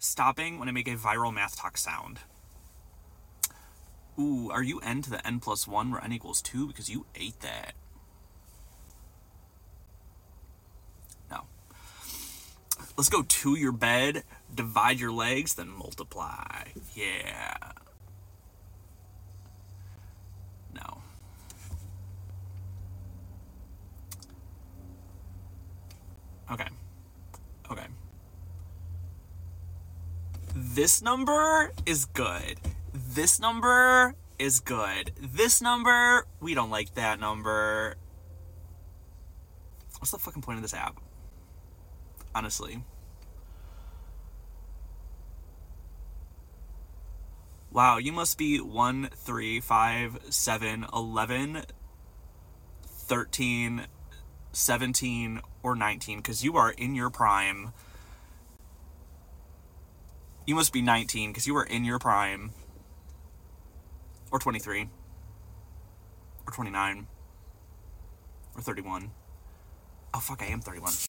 Stopping when I make a viral math talk sound. Ooh, are you n to the n plus 1 where n equals 2? Because you ate that. No. Let's go to your bed, divide your legs, then multiply. Yeah. No. Okay. Okay. This number is good. This number is good. This number, we don't like that number. What's the fucking point of this app? Honestly. Wow, you must be 1, 3, 5, 7, 11, 13, 17, or 19, because you are in your prime. You must be 19, because you are in your prime. Or 23. Or 29. Or 31. Oh, fuck, I am 31.